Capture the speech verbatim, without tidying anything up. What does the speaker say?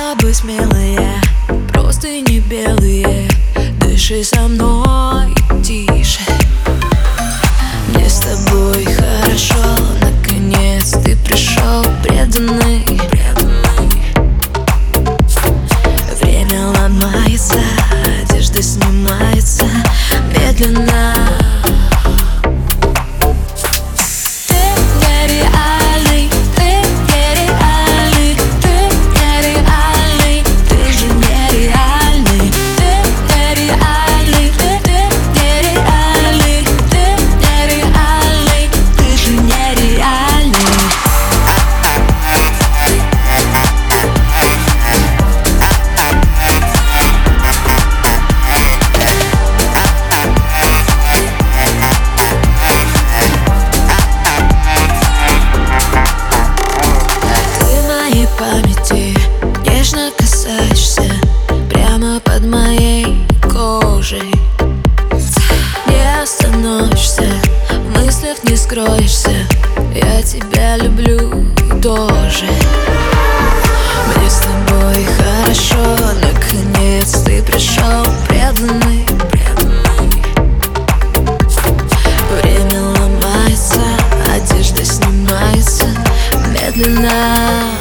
тобой смелая, просто не белые. Дыши со мной тише. Мне с тобой хорошо, наконец ты пришел, преданный, преданный. Время ломается, одежда снимается медленно. Памяти нежно касаешься прямо под моей кожей. Не остановишься, в мыслях не скроешься. Я тебя люблю тоже. Мне с тобой хорошо, наконец ты пришел, преданный, преданный. Время ломается, одежда снимается медленно.